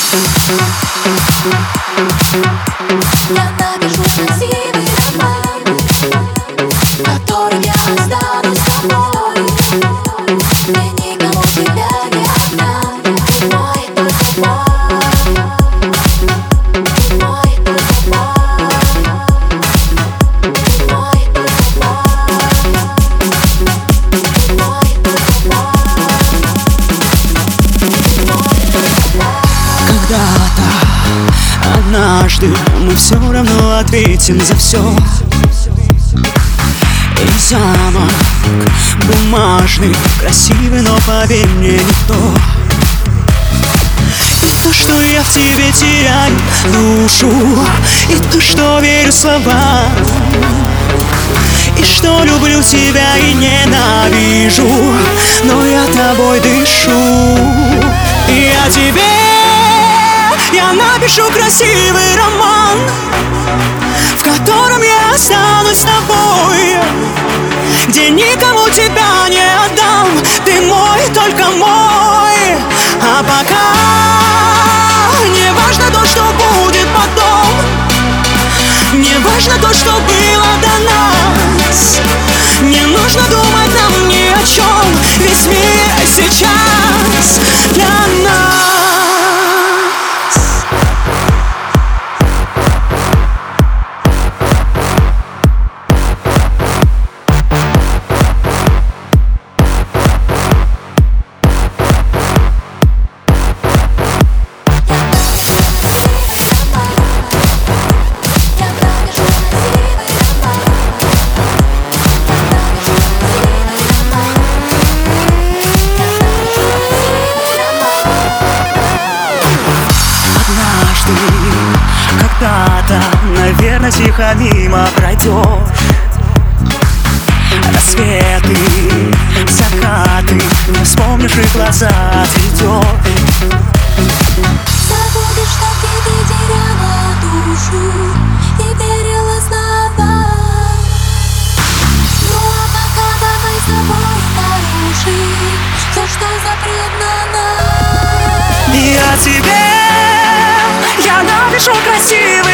Я напишу красивый роман, в котором я останусь с тобой, где никому тебя не отдам. Ты мой, только мой, мой, только мой, мой, только мой, мой. Когда-то, однажды мы все равно ответим за все. И замок бумажный, красивый, но поверь мне, не то. И то, что я в тебе теряю душу, и то, что верю словам, и что люблю тебя и ненавижу, но я тобой дышу. И я тебе, я напишу красивый роман, в котором я останусь с тобой, где никому тебя не отдам. Ты мой, только мой. А пока не важно то, что будет потом, не важно то, что было до нас. Не нужно думать нам ни о чем, весь мир сейчас для нас. Когда-то, наверное, тихо мимо пройдет. Рассветы, закаты, не вспомнишь, и глаза отведет. Забудешь, что ты теряла душу и верила снова. Ну а пока давай с тобой нарушим все, что запретно нам. Я тебе, я напишу красиво.